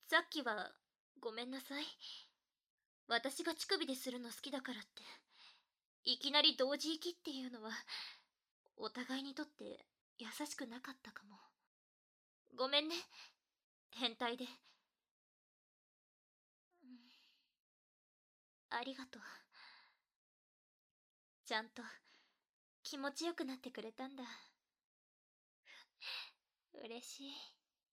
さっきはごめんなさい。私が乳首でするの好きだからっていきなり同時行きっていうのはお互いにとって優しくなかったかも。ごめんね、変態で。ありがとう。ちゃんと気持ちよくなってくれたんだ。嬉しい。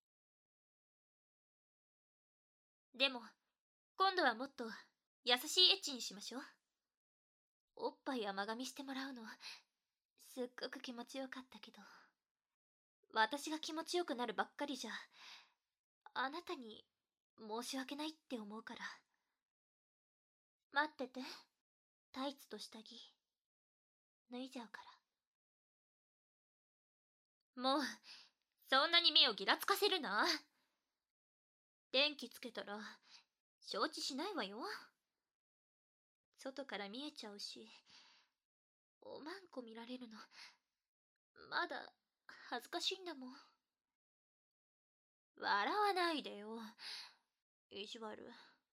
でも今度はもっと優しいエッチにしましょう。おっぱい甘噛みしてもらうのすっごく気持ちよかったけど、私が気持ちよくなるばっかりじゃあなたに申し訳ないって思うから。待ってて、タイツと下着脱いじゃうから。もうそんなに目をギラつかせるな。電気つけたら承知しないわよ。外から見えちゃうし、おまんこ見られるのまだ恥ずかしいんだもん。笑わないでよ、意地悪。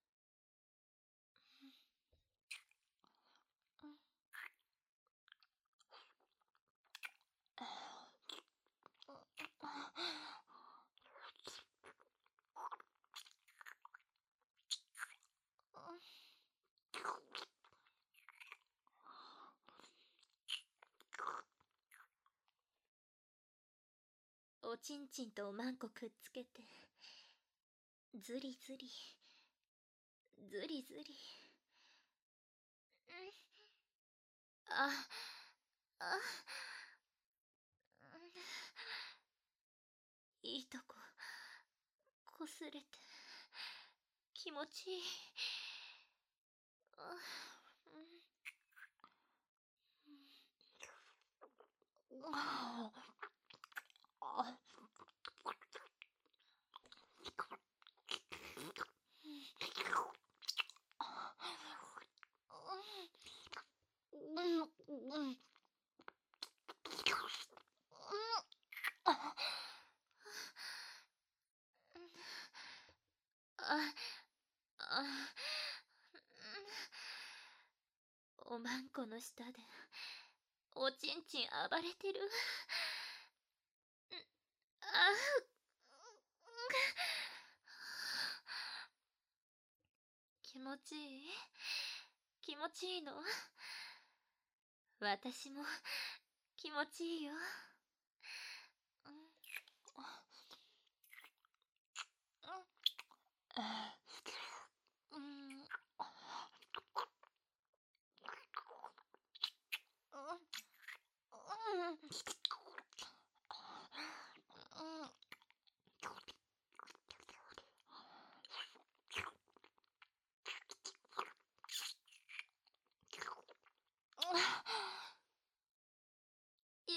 おちんちんとおまんこくっつけてずりずりずりずり。ああ、いいとここすれて気持ちいい。おまんこの下でおちんちん暴れてる。気持ちいい？気持ちいいの？私も気持ちいいよ。いや、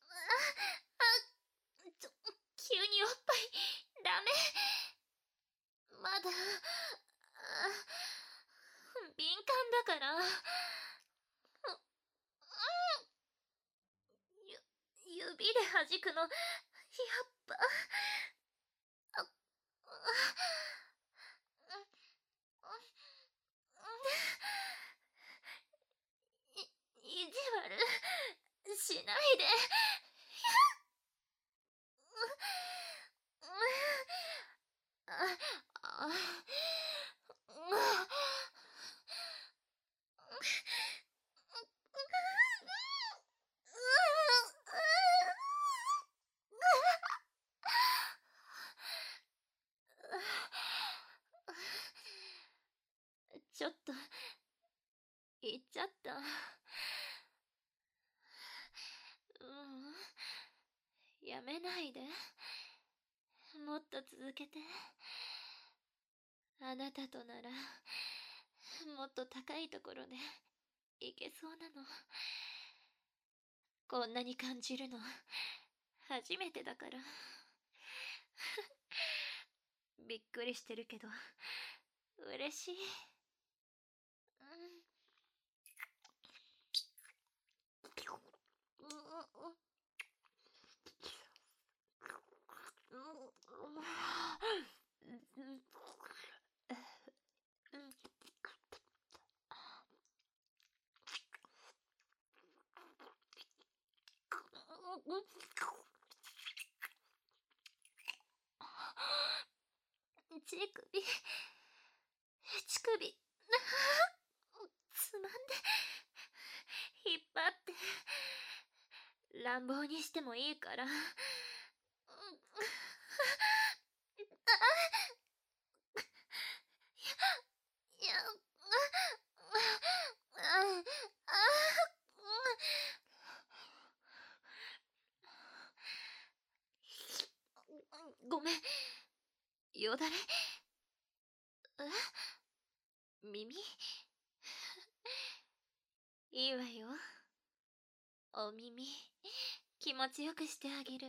急におっぱいダメ。まだ敏感だから。指で弾くのやっぱ意地悪しないで。ちょっと言っちゃった。やめないで。もっと続けて。あなたとならもっと高いところでいけそうなの。こんなに感じるの初めてだから。びっくりしてるけど嬉しい。 乳首、乳首、つまんで、引っ張って、乱暴にしてもいいから。ごめん、よだれ。耳いいわよ。お耳、気持ちよくしてあげる。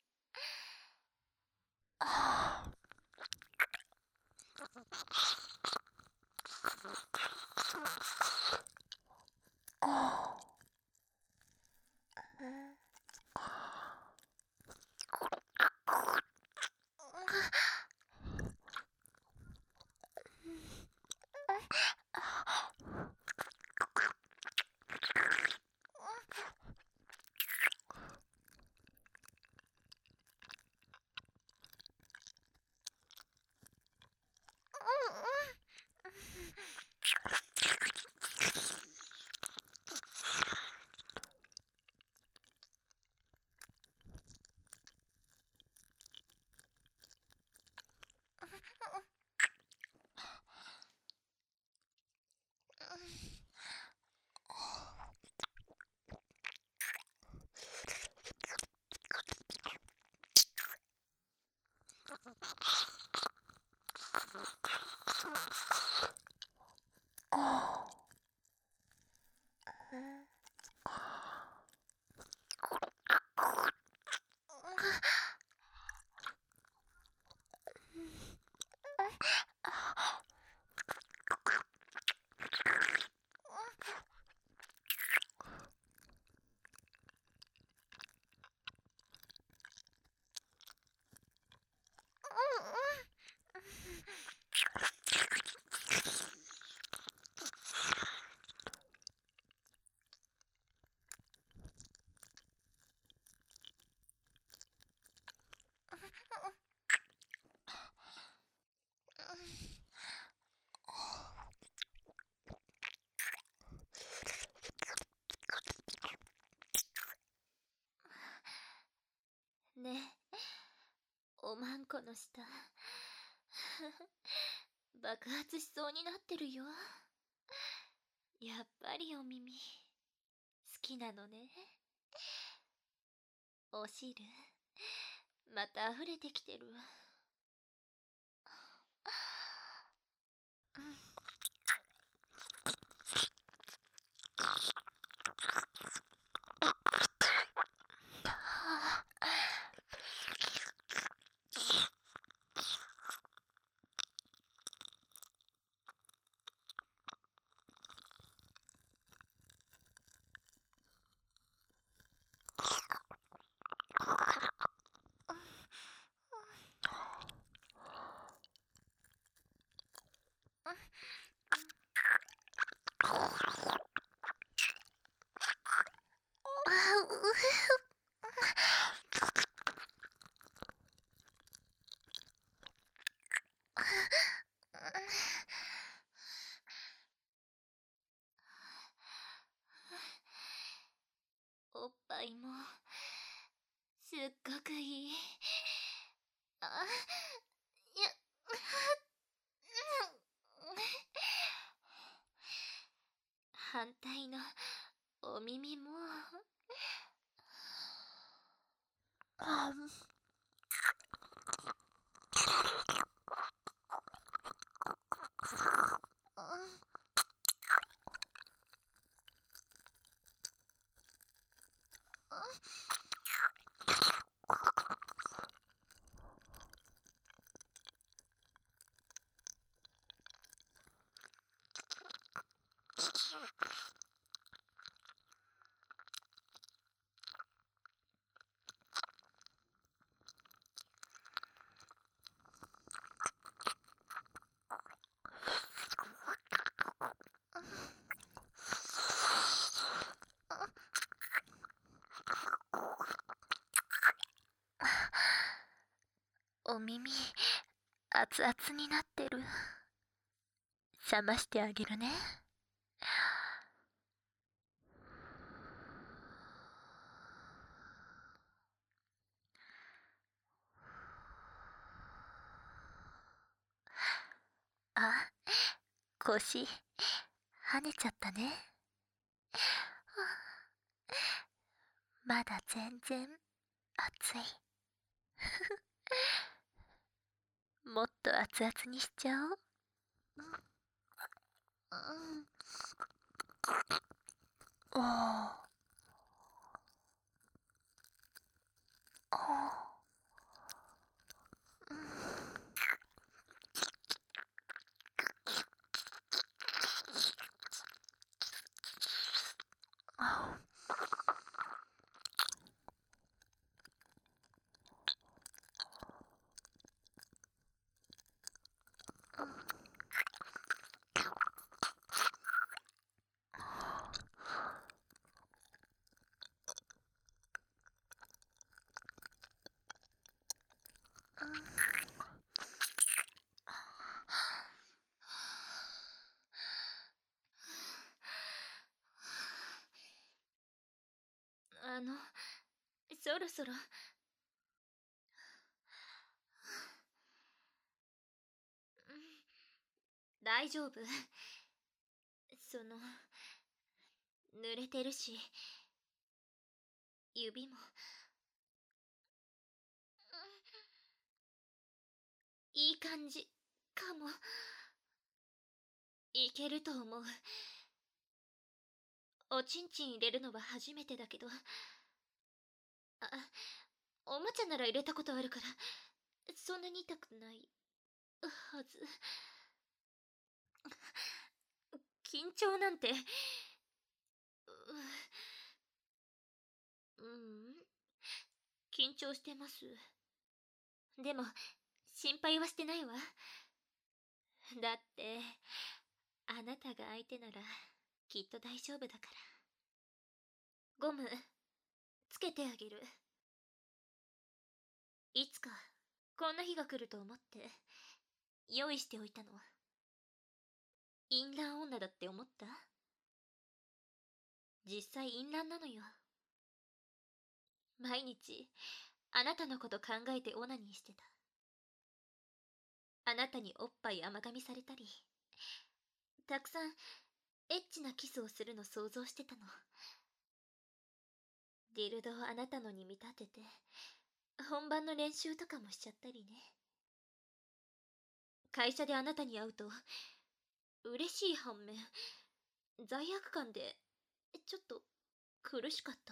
ねえ、おまんこの舌爆発しそうになってるよ。やっぱりお耳好きなのね。お汁また溢れてきてる。おっぱいもすっごくいい。反対のお耳も。 熱々になってる。冷ましてあげるね。あ、腰、跳ねちゃったね。まだ全然熱い。もっと熱々にしちゃおう。おー。そろそろ。大丈夫。濡れてるし、指も。いい感じかも。いけると思う。おちんちん入れるのは初めてだけど、おもちゃなら入れたことあるから、そんなに痛くないはず。緊張なんて、緊張してます。でも、心配はしてないわ。だって、あなたが相手なら、きっと大丈夫だから。ゴム、つけてあげる。いつか、こんな日が来ると思って、用意しておいたの。淫乱女だって思った？実際淫乱なのよ。毎日、あなたのこと考えてオナニーしてた。あなたにおっぱい甘噛みされたり、たくさんエッチなキスをするの想像してたの。ディルドをあなたのに見立てて、本番の練習とかもしちゃったりね。会社であなたに会うと、嬉しい反面、罪悪感で、ちょっと苦しかった。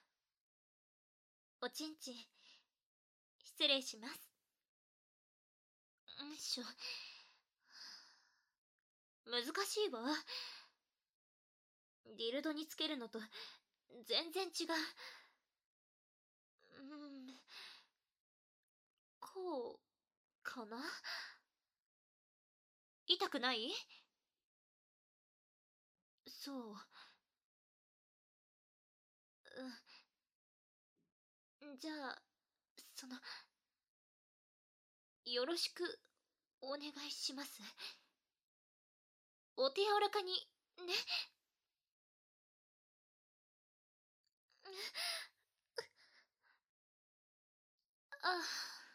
おちんちん、失礼します。難しいわ。ディルドにつけるのと全然違う。こうかな。痛くない？そう。じゃあ、よろしくお願いします。お手柔らかにね。あ。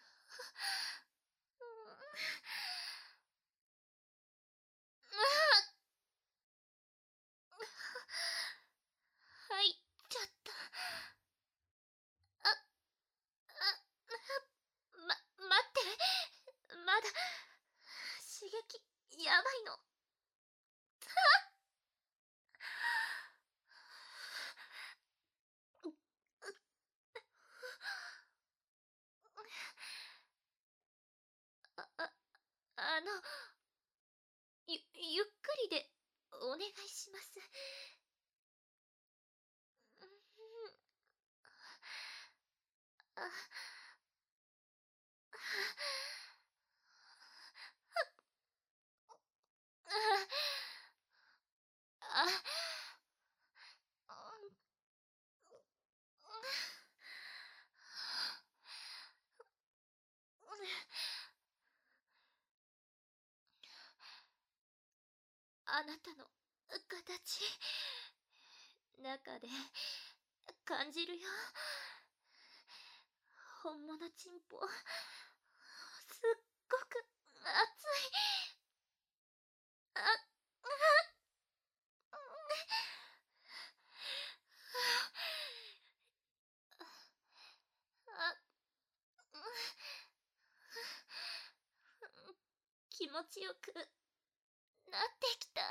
入っちゃった。待って。まだ刺激やばいの。あの、ゆっくりでお願いします。 あなたの形、中で感じるよ。本物チンポ、すっごく熱い。あ、あ、気持ちよくなってきた。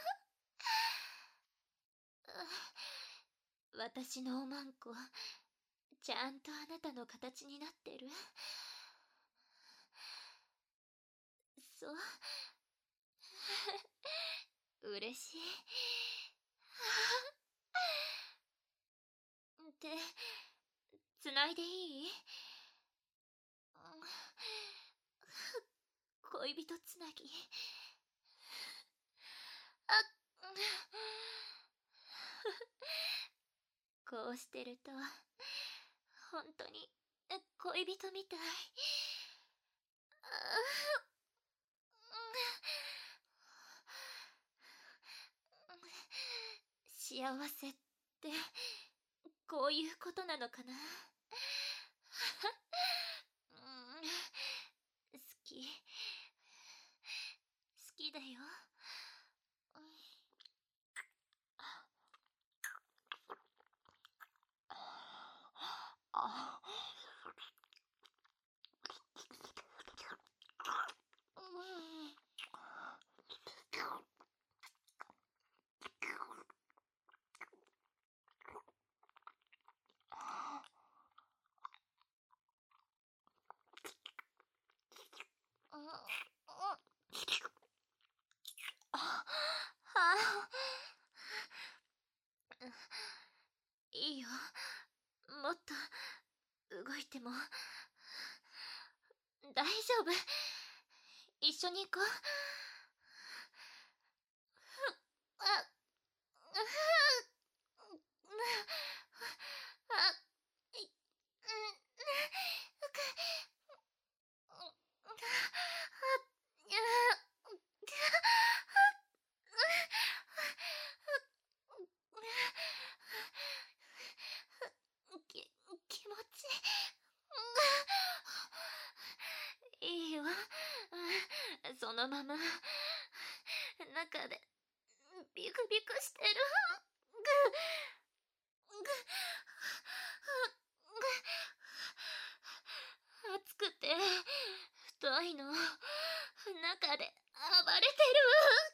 私のおまんこ、ちゃんとあなたの形になってる。そう。嬉しい。で、つないでいい？恋人つなぎ。あっ。こうしてると、本当に恋人みたい。幸せってこういうことなのかな。好きだよ。いいよ。もっと動いても大丈夫。一緒に行こう。気持ちいいよ。そのまま中でビクビクしてる。熱くて太いの中で暴れてる。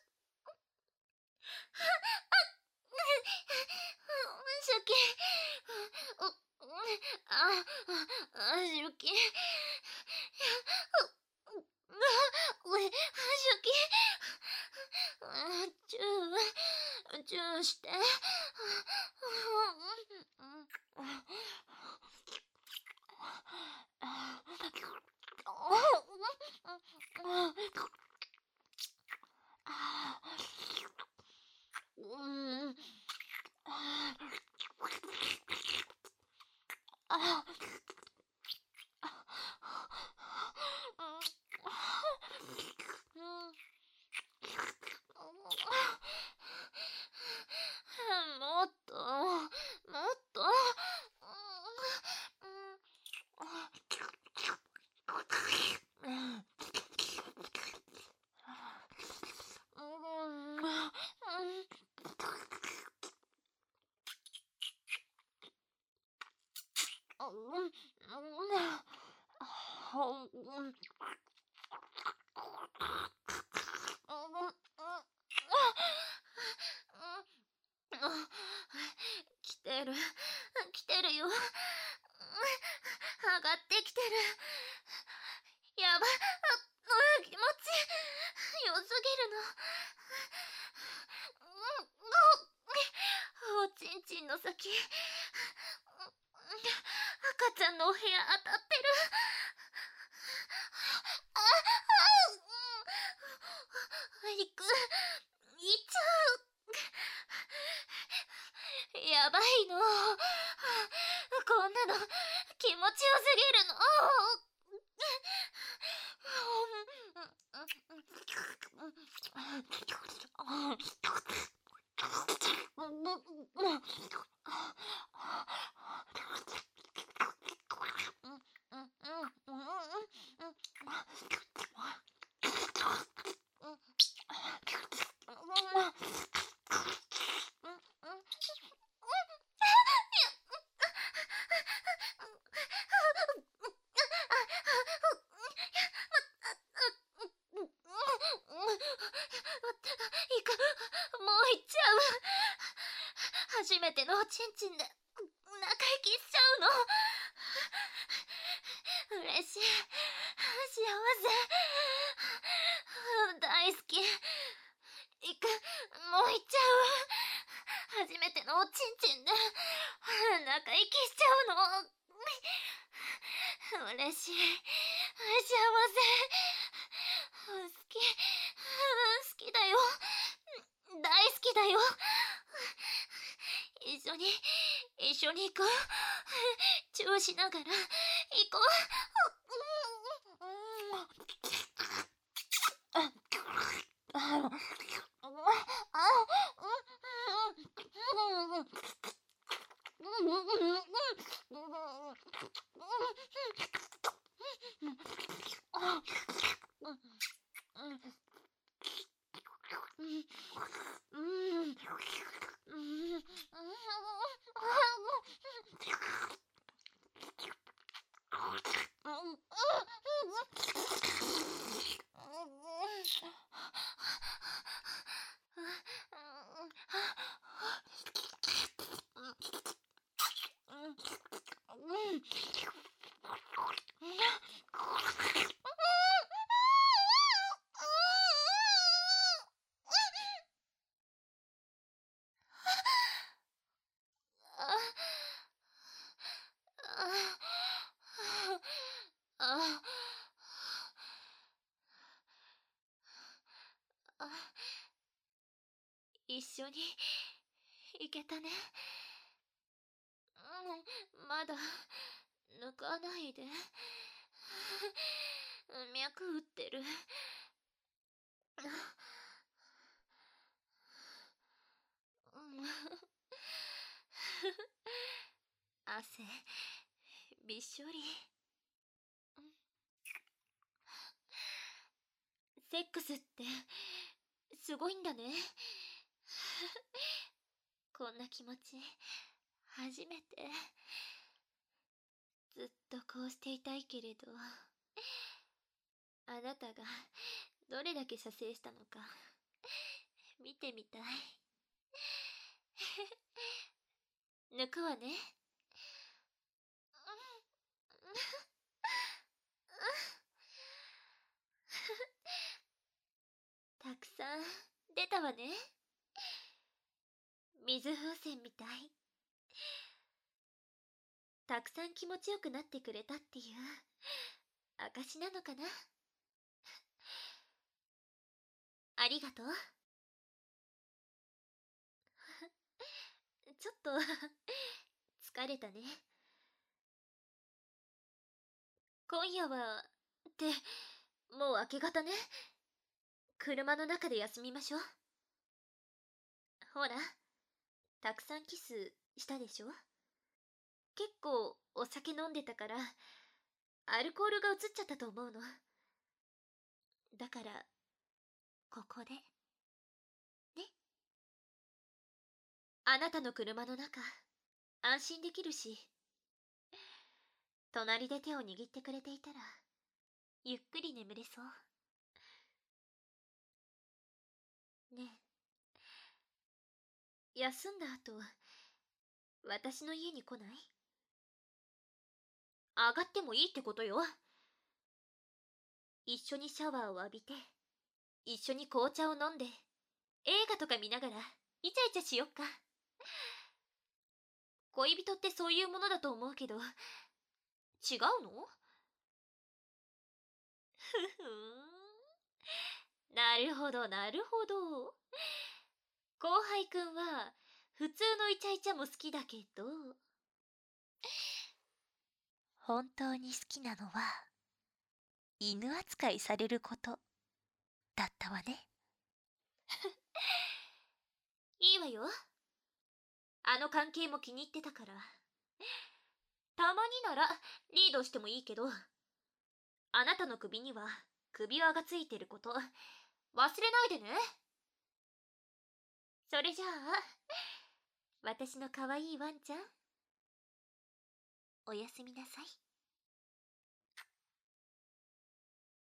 シャキ、シャキ、シャキ、チューして。もっと、もっと。来てる、来てるよ。上がってきてる。やば、気持ち良すぎるの。おちんちんの先、赤ちゃんのお部屋当たってる。行く、行っちゃう。やばいの。こんなの気持ちよすぎるの。 めてのおちんちんで中息しちゃうの。嬉しい、幸せ、大好き。行く、もう行っちゃう。初めてのおちんちんで中息しちゃうの。嬉しい、幸せ、好き、好きだよ、大好きだよ。一緒に行こう。チューしながら行こ一緒に行けたね。まだ抜かないで。脈打ってる。汗びっしょり。セックスってすごいんだね。こんな気持ち初めて。ずっとこうしていたいけれど、あなたがどれだけ射精したのか見てみたい。抜くわね。たくさん出たわね。水風船みたい。たくさん気持ちよくなってくれたっていう証なのかな。ありがとう。ちょっと疲れたね。今夜はってもう明け方ね。車の中で休みましょう。ほら、たくさんキスしたでしょ。結構お酒飲んでたからアルコールが移っちゃったと思うの。だからここでね。あなたの車の中安心できるし、隣で手を握ってくれていたらゆっくり眠れそうね。え、休んだ後私の家に来ない？上がってもいいってことよ。一緒にシャワーを浴びて、一緒に紅茶を飲んで、映画とか見ながらイチャイチャしよっか。恋人ってそういうものだと思うけど、違うの？ふふん。なるほどなるほど。後輩くんは普通のイチャイチャも好きだけど、本当に好きなのは犬扱いされることだったわね。いいわよ。あの関係も気に入ってたから。たまにならリードしてもいいけど、あなたの首には首輪がついてること忘れないでね。それじゃあ、私の可愛いワンちゃん、おやすみなさい。